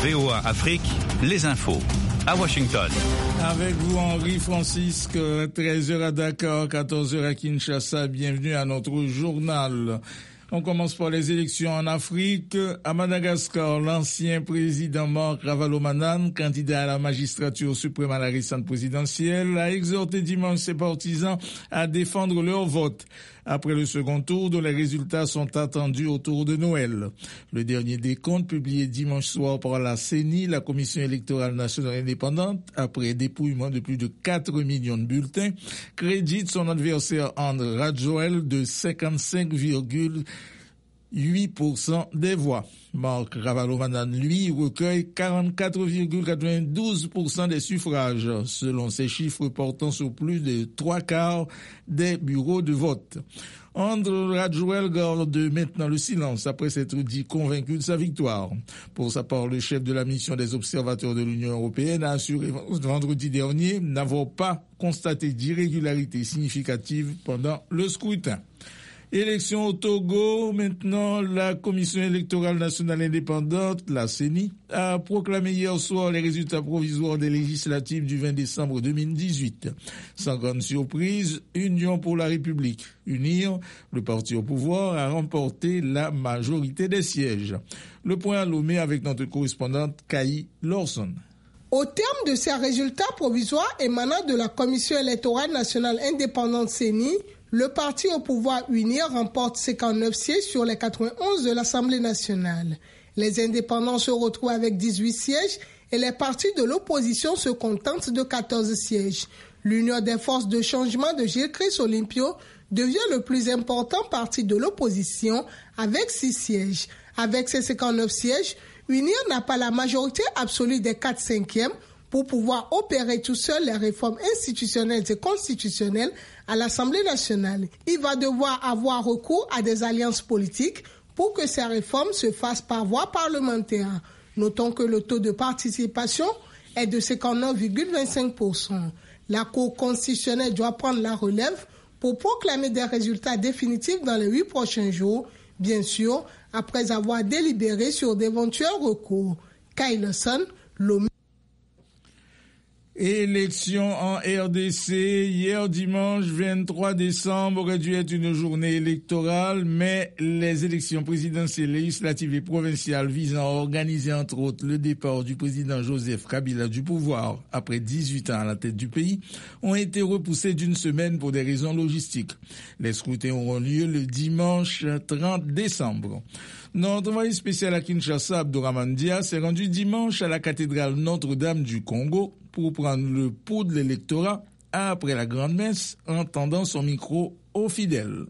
VOA Afrique, les infos. À Washington. Avec vous, Henri Francisque, 13h à Dakar, 14h à Kinshasa. Bienvenue à notre journal. On commence par les élections en Afrique. À Madagascar, l'ancien président Marc Ravalomanane, candidat à la magistrature suprême à la récente présidentielle, a exhorté dimanche ses partisans à défendre leur vote. Après le second tour, dont les résultats sont attendus autour de Noël. Le dernier décompte, publié dimanche soir par la CENI, la Commission électorale nationale indépendante, après dépouillement de plus de 4 millions de bulletins, crédite son adversaire André Rajoelina de 55,8% des voix. Marc Ravalomanane, lui, recueille 44,92% des suffrages, selon ces chiffres portant sur plus de 3/4 des bureaux de vote. André Rajoelina garde maintenant le silence après s'être dit convaincu de sa victoire. Pour sa part, le chef de la mission des observateurs de l'Union européenne a assuré vendredi dernier n'avoir pas constaté d'irrégularité significative pendant le scrutin. Élection au Togo, maintenant, la Commission électorale nationale indépendante, la CENI, a proclamé hier soir les résultats provisoires des législatives du 20 décembre 2018. Sans grande surprise, Union pour la République, UNIR, le parti au pouvoir, a remporté la majorité des sièges. Le point à Lomé avec notre correspondante Kaï Lawson. Au terme de ces résultats provisoires émanant de la Commission électorale nationale indépendante CENI, le parti au pouvoir UNIR remporte 59 sièges sur les 91 de l'Assemblée nationale. Les indépendants se retrouvent avec 18 sièges et les partis de l'opposition se contentent de 14 sièges. L'Union des forces de changement de Gilles-Christ Olympio devient le plus important parti de l'opposition avec 6 sièges. Avec ses 59 sièges, UNIR n'a pas la majorité absolue des 4/5 pour pouvoir opérer tout seul les réformes institutionnelles et constitutionnelles à l'Assemblée nationale. Il va devoir avoir recours à des alliances politiques pour que ces réformes se fassent par voie parlementaire. Notons que le taux de participation est de 59,25%. La Cour constitutionnelle doit prendre la relève pour proclamer des résultats définitifs dans les 8 prochains jours, bien sûr, après avoir délibéré sur d'éventuels recours. Kyle Lomé. Élection en RDC, hier dimanche 23 décembre aurait dû être une journée électorale, mais les élections présidentielles, législatives et provinciales visant à organiser entre autres le départ du président Joseph Kabila du pouvoir après 18 ans à la tête du pays ont été repoussées d'une semaine pour des raisons logistiques. Les scrutins auront lieu le dimanche 30 décembre. Notre envoyé spécial à Kinshasa, Abdourahmane Dia, s'est rendu dimanche à la cathédrale Notre-Dame du Congo pour prendre le pouls de l'électorat après la grande messe en tendant son micro aux fidèles.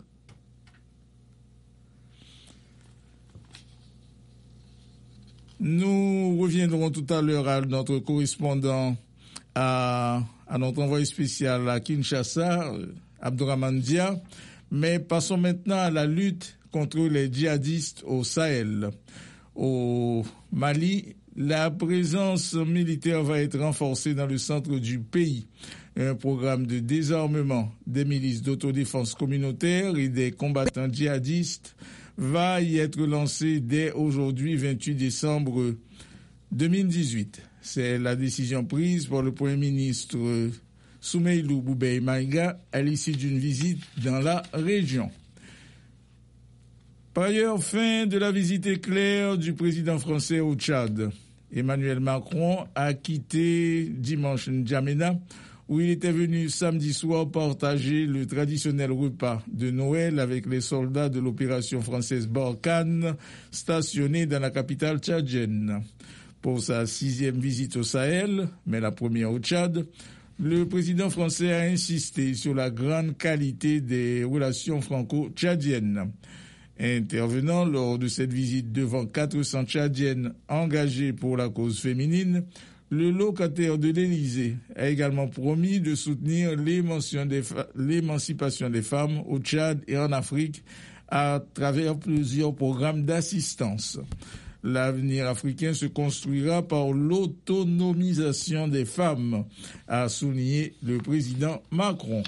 Nous reviendrons tout à l'heure à notre correspondant, à notre envoyé spécial à Kinshasa, Abdourahmane Dia, mais passons maintenant à la lutte contre les djihadistes au Sahel. Au Mali, la présence militaire va être renforcée dans le centre du pays. Un programme de désarmement des milices d'autodéfense communautaire et des combattants djihadistes va y être lancé dès aujourd'hui, 28 décembre 2018. C'est la décision prise par le Premier ministre Soumeylou Boubèye Maïga à l'issue d'une visite dans la région. Par ailleurs, fin de la visite éclair du président français au Tchad. Emmanuel Macron a quitté dimanche N'Djamena, où il était venu samedi soir partager le traditionnel repas de Noël avec les soldats de l'opération française Barkhane stationnés dans la capitale tchadienne. Pour sa 6e visite au Sahel, mais la première au Tchad, le président français a insisté sur la grande qualité des relations franco-tchadiennes. Intervenant lors de cette visite devant 400 Tchadiennes engagées pour la cause féminine, le locataire de l'Élysée a également promis de soutenir l'émancipation des femmes au Tchad et en Afrique à travers plusieurs programmes d'assistance. L'avenir africain se construira par l'autonomisation des femmes, a souligné le président Macron.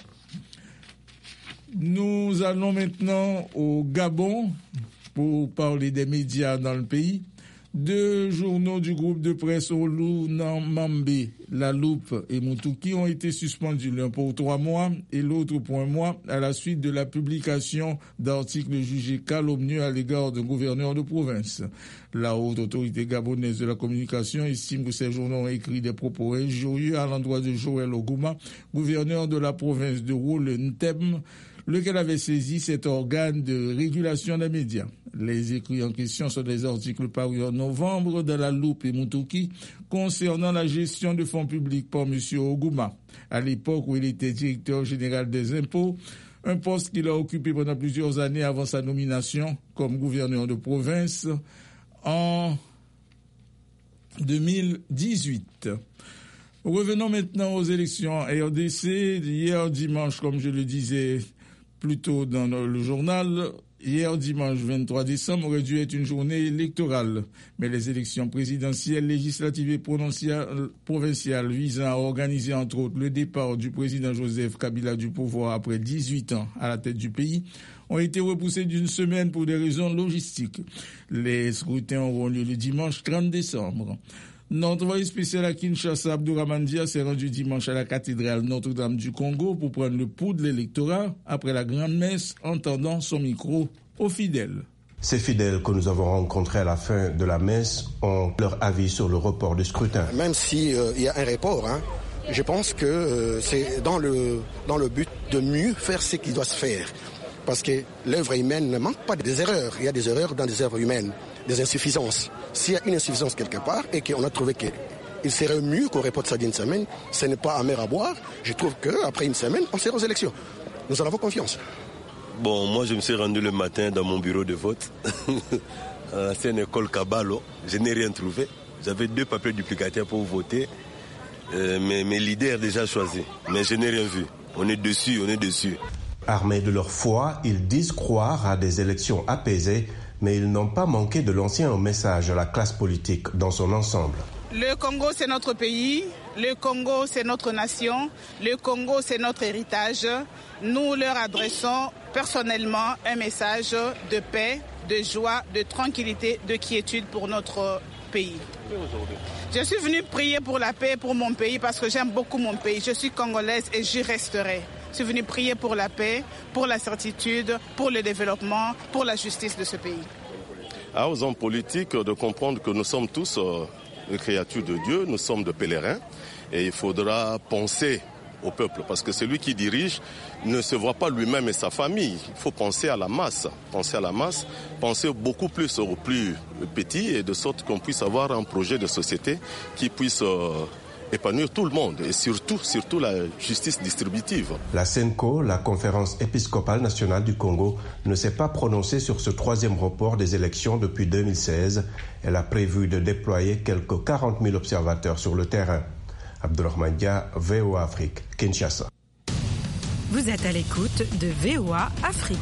Nous allons maintenant au Gabon pour parler des médias dans le pays. Deux journaux du groupe de presse Olu-Namambe, La Loupe et Moutouki ont été suspendus, l'un pour 3 mois et l'autre pour 1 mois, à la suite de la publication d'articles jugés calomnieux à l'égard d'un gouverneur de province. La haute autorité gabonaise de la communication estime que ces journaux ont écrit des propos injurieux à l'endroit de Joël Oguma, gouverneur de la province de Wole-Ntem, lequel avait saisi cet organe de régulation des médias. Les écrits en question sont des articles parus en novembre dans La Loupe et Moutouki concernant la gestion de fonds publics par M. Oguma, à l'époque où il était directeur général des impôts, un poste qu'il a occupé pendant plusieurs années avant sa nomination comme gouverneur de province en 2018. Revenons maintenant aux élections RDC. Hier dimanche, comme je le disais plus tôt dans le journal, hier dimanche 23 décembre aurait dû être une journée électorale. Mais les élections présidentielles, législatives et provinciales visant à organiser entre autres le départ du président Joseph Kabila du pouvoir après 18 ans à la tête du pays ont été repoussées d'une semaine pour des raisons logistiques. Les scrutins auront lieu le dimanche 30 décembre. Notre envoyé spécial à Kinshasa, Abdourahmane Dia, s'est rendu dimanche à la cathédrale Notre-Dame du Congo pour prendre le pouls de l'électorat après la grande messe en tendant son micro aux fidèles. Ces fidèles que nous avons rencontrés à la fin de la messe ont leur avis sur le report du scrutin. Même s'il y a un report, je pense que c'est dans le but de mieux faire ce qui doit se faire. Parce que l'œuvre humaine ne manque pas des erreurs. Il y a des erreurs dans des œuvres humaines, des insuffisances. S'il y a une insuffisance quelque part et qu'on a trouvé qu'il serait mieux qu'on reporte ça d'une semaine, ce n'est pas amer à boire. Je trouve qu'après une semaine, on sera aux élections. Nous en avons confiance. Bon, moi je me suis rendu le matin dans mon bureau de vote. C'est une école Kabalo. Je n'ai rien trouvé. J'avais 2 papiers duplicataires pour voter. Mes leaders déjà choisis. Mais je n'ai rien vu. On est dessus. Armés de leur foi, ils disent croire à des élections apaisées, mais ils n'ont pas manqué de lancer un message à la classe politique dans son ensemble. Le Congo, c'est notre pays. Le Congo, c'est notre nation. Le Congo, c'est notre héritage. Nous leur adressons personnellement un message de paix, de joie, de tranquillité, de quiétude pour notre pays. Je suis venue prier pour la paix pour mon pays parce que j'aime beaucoup mon pays. Je suis congolaise et j'y resterai. Je suis venue prier pour la paix, pour la certitude, pour le développement, pour la justice de ce pays. Aux hommes politiques de comprendre que nous sommes tous des créatures de Dieu, nous sommes des pèlerins et il faudra penser au peuple parce que celui qui dirige ne se voit pas lui-même et sa famille. Il faut penser à la masse, penser beaucoup plus aux plus petits et de sorte qu'on puisse avoir un projet de société qui puisse épanouir tout le monde et surtout la justice distributive. La CENCO, la Conférence épiscopale nationale du Congo, ne s'est pas prononcée sur ce 3e report des élections depuis 2016. Elle a prévu de déployer quelques 40 000 observateurs sur le terrain. Abdourahmane Dia, VOA Afrique, Kinshasa. Vous êtes à l'écoute de VOA Afrique.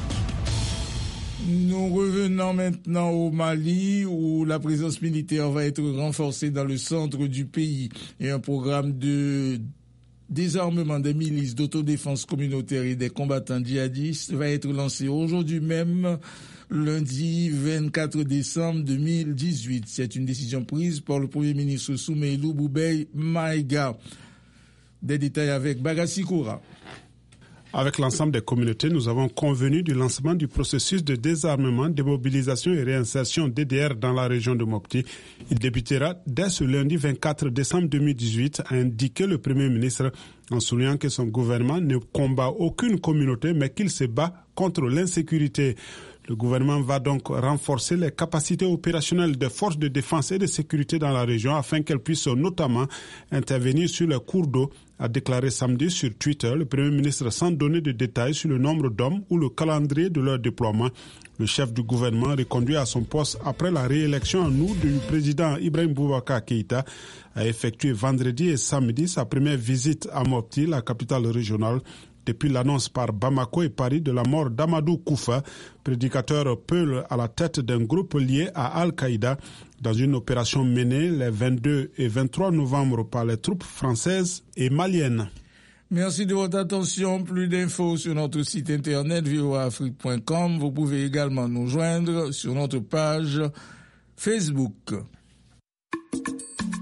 Nous revenons maintenant au Mali où la présence militaire va être renforcée dans le centre du pays et un programme de désarmement des milices d'autodéfense communautaire et des combattants djihadistes va être lancé aujourd'hui même, lundi 24 décembre 2018. C'est une décision prise par le Premier ministre Soumeilou Boubèye Maïga. Des détails avec Bagassi Koura. Avec l'ensemble des communautés, nous avons convenu du lancement du processus de désarmement, démobilisation et réinsertion DDR dans la région de Mopti. Il débutera dès ce lundi 24 décembre 2018, a indiqué le Premier ministre en soulignant que son gouvernement ne combat aucune communauté mais qu'il se bat contre l'insécurité. Le gouvernement va donc renforcer les capacités opérationnelles des forces de défense et de sécurité dans la région afin qu'elles puissent notamment intervenir sur les cours d'eau, a déclaré samedi sur Twitter le Premier ministre sans donner de détails sur le nombre d'hommes ou le calendrier de leur déploiement. Le chef du gouvernement, reconduit à son poste après la réélection en août du président Ibrahim Boubacar Keïta, a effectué vendredi et samedi sa première visite à Mopti, la capitale régionale, depuis l'annonce par Bamako et Paris de la mort d'Amadou Koufa, prédicateur peul à la tête d'un groupe lié à Al-Qaïda, dans une opération menée les 22 et 23 novembre par les troupes françaises et maliennes. Merci de votre attention. Plus d'infos sur notre site internet voaafrique.com. Vous pouvez également nous joindre sur notre page Facebook.